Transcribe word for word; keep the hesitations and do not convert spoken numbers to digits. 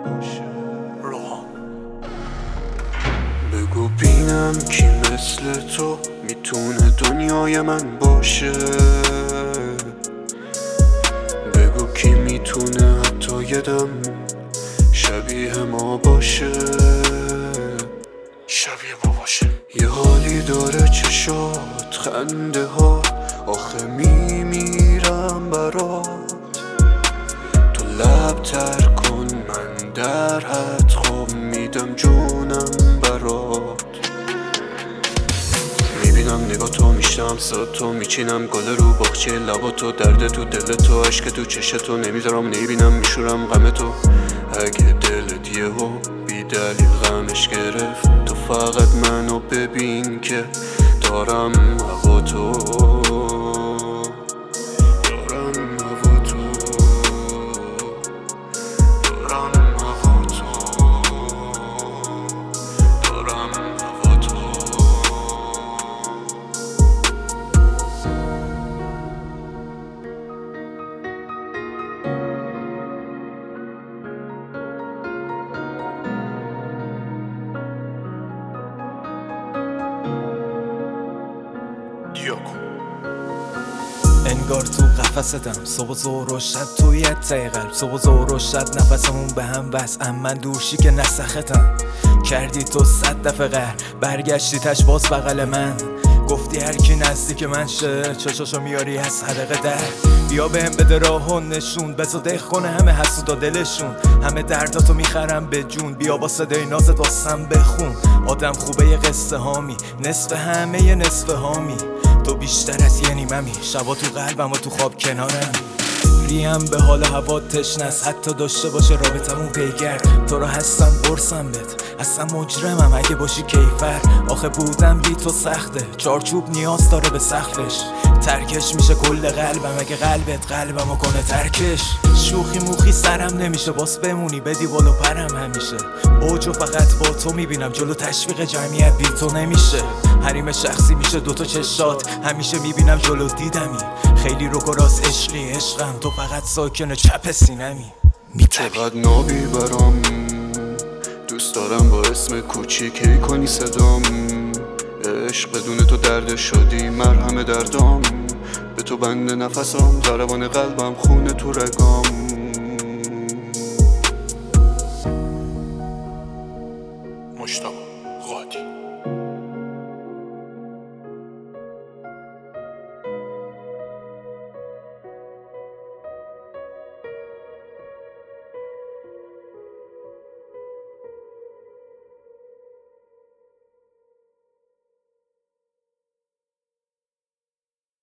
روحان بگو بینم کی مثل تو میتونه دنیای من باشه. بگو کی میتونه حتی یه دم شبیه ما باشه. شبیه ما باشه. یه حالی داره چشات خنده ها، آخه میمیرم برات. تو لب تر کن من در حد خواب میدم جونم برات. میبینم نگاه تو، میشنم صدا تو، میچینم گل رو باغچه لبا تو، درد تو دل تو، عشق تو چشم تو، نمیذارم نمیبینم میشورم غم تو. اگه دلت یهو بی دلیل غمش گرفت، تو فقط منو ببین که دارم هوا تو، دارم هوا تو، دارم هوا تو، دارم هوا تو. انگار تو قفستم صبح و ظهر و شب توی تای قلب، صبح و ظهر و شب نفسمون به هم وصل، من دورشی که نسختم کردی تو صد دفعه قهر، برگشتی تش باز بغل من، گفتی هر کی نزدیک من شه چشاشو میاری از حلقه در. بیا بهم بده راه و نشون، بزا دق کنه همه حسودا دلشون، همه درداتو میخرم به جون، بیا با صدای نازت واسم بخون. آدم خوبه یه قصه هامی، نصف همه یه نصف هامی، تو بیشتر از یه نیممی، شبا تو قلبم و تو خواب کنارم. ریم به حال هوا تشنست، حتی داشته باشه رابطمون پیگر، تو رو هستم برسم بهت، اصلا مجرمم اگه باشی کیفر. آخه بودم بی تو سخته، چارچوب نیاز داره به سقفش، ترکش میشه کل قلبم اگه قلبت قلبمو کنه ترکش. شوخی موخی سرم نمیشه، باس بمونی بدی بالو پرم همیشه، اوجو فقط با تو میبینم، جلو تشویق جمعیت بی تو نمیشه. حریم شخصی میشه دوتا چشات، همیشه میبینم جلو دیدمی، خیلی رو راست عشقی عشقم، تو فقط ساکن چپ سینمی میتبی. چقدر نابی برام، دوست دارم با اسم کوچیکی کنی صدام، عشق بدون تو درد شدی مرهم دردام، به تو بند نفسام، ضربان قلبم خونه تو رگام. مشتاق قادی